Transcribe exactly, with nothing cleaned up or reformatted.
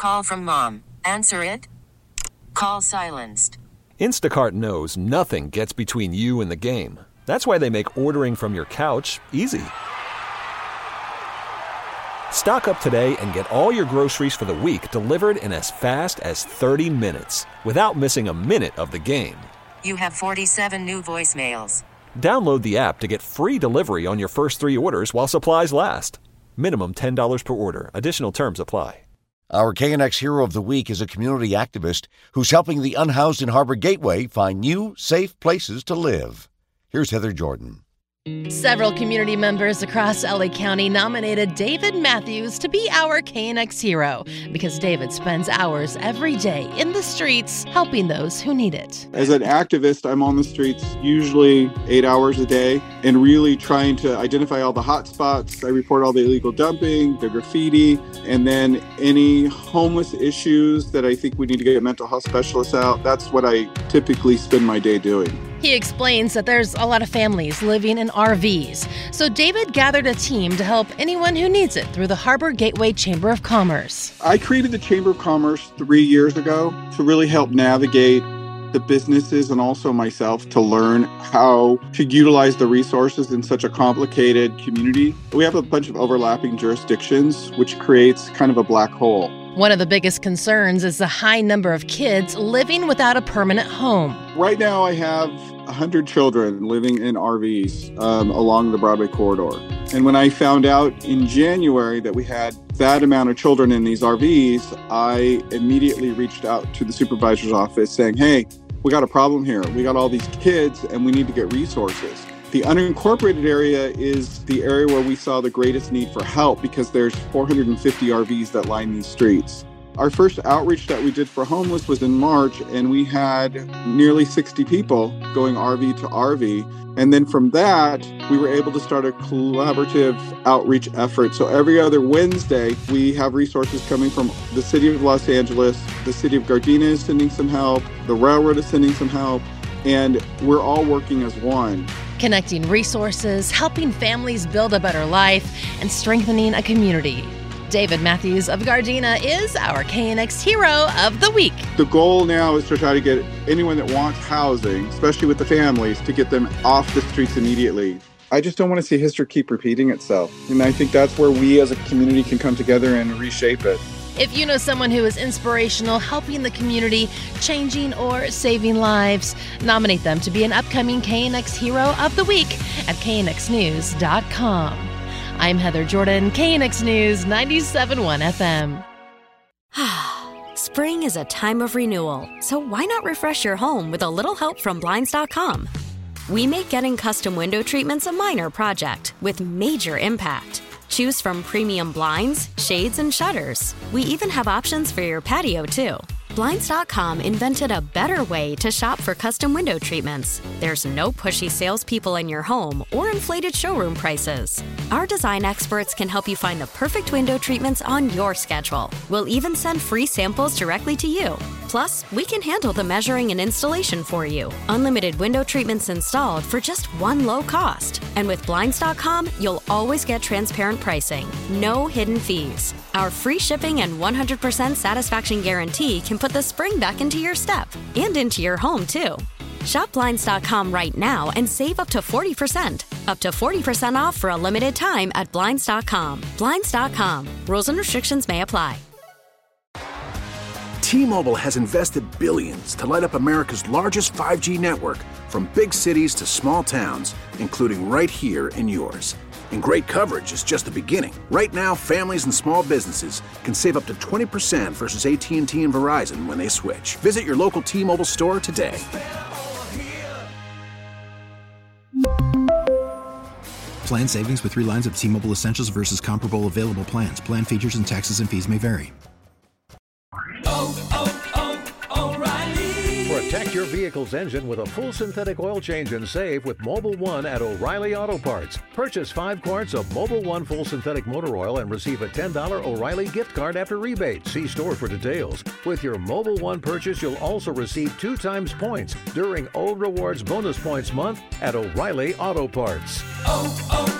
Call from mom. Answer it. Call silenced. Instacart knows nothing gets between you and the game. That's why they make ordering from your couch easy. Stock up today and get all your groceries for the week delivered in as fast as thirty minutes without missing a minute of the game. You have forty-seven new voicemails. Download the app to get free delivery on your first three orders while supplies last. Minimum ten dollars per order. Additional terms apply. Our K N X Hero of the Week is a community activist who's helping the unhoused in Harbor Gateway find new, safe places to live. Here's Heather Jordan. Several community members across L A County nominated David Matthews to be our K N X hero because David spends hours every day in the streets helping those who need it. As an activist, I'm on the streets usually eight hours a day and really trying to identify all the hot spots. I report all the illegal dumping, the graffiti, and then any homeless issues that I think we need to get mental health specialists out. That's what I typically spend my day doing. He explains that there's a lot of families living in R Vs, so David gathered a team to help anyone who needs it through the Harbor Gateway Chamber of Commerce. I created the Chamber of Commerce three years ago to really help navigate the businesses and also myself to learn how to utilize the resources in such a complicated community. We have a bunch of overlapping jurisdictions, which creates kind of a black hole. One of the biggest concerns is the high number of kids living without a permanent home. Right now, I have one hundred children living in R Vs um, along the Broadway corridor. And when I found out in January that we had that amount of children in these R Vs, I immediately reached out to the supervisor's office saying, hey, we got a problem here. We got all these kids and we need to get resources. The unincorporated area is the area where we saw the greatest need for help because there's four hundred fifty R Vs that line these streets. Our first outreach that we did for homeless was in March, and we had nearly sixty people going R V to R V. And then from that, we were able to start a collaborative outreach effort. So every other Wednesday, we have resources coming from the city of Los Angeles, the city of Gardena is sending some help, the railroad is sending some help, and we're all working as one. Connecting resources, helping families build a better life, and strengthening a community. David Matthews of Gardena is our K N X Hero of the Week. The goal now is to try to get anyone that wants housing, especially with the families, to get them off the streets immediately. I just don't want to see history keep repeating itself. And I think that's where we as a community can come together and reshape it. If you know someone who is inspirational, helping the community, changing or saving lives, nominate them to be an upcoming K N X Hero of the Week at K N X news dot com. I'm Heather Jordan, K N X News ninety-seven point one F M. Spring is a time of renewal, so why not refresh your home with a little help from Blinds dot com? We make getting custom window treatments a minor project with major impact. Choose from premium blinds, shades, and shutters. We even have options for your patio, too. Blinds dot com invented a better way to shop for custom window treatments. There's no pushy salespeople in your home or inflated showroom prices. Our design experts can help you find the perfect window treatments on your schedule. We'll even send free samples directly to you. Plus, we can handle the measuring and installation for you. Unlimited window treatments installed for just one low cost. And with Blinds dot com, you'll always get transparent pricing. No hidden fees. Our free shipping and one hundred percent satisfaction guarantee can put the spring back into your step and into your home, too. Shop Blinds dot com right now and save up to forty percent. Up to forty percent off for a limited time at Blinds dot com. Blinds dot com. Rules and restrictions may apply. T-Mobile has invested billions to light up America's largest five G network, from big cities to small towns, including right here in yours. And great coverage is just the beginning. Right now, families and small businesses can save up to twenty percent versus A T and T and Verizon when they switch. Visit your local T-Mobile store today. Plan savings with three lines of T-Mobile Essentials versus comparable available plans. Plan features and taxes and fees may vary. Oh, oh, oh, O'Reilly. Protect your vehicle's engine with a full synthetic oil change and save with Mobil one at O'Reilly Auto Parts. Purchase five quarts of Mobil one full synthetic motor oil and receive a ten dollars O'Reilly gift card after rebate. See store for details. With your Mobil one purchase, you'll also receive two times points during O Rewards Bonus Points Month at O'Reilly Auto Parts. Oh,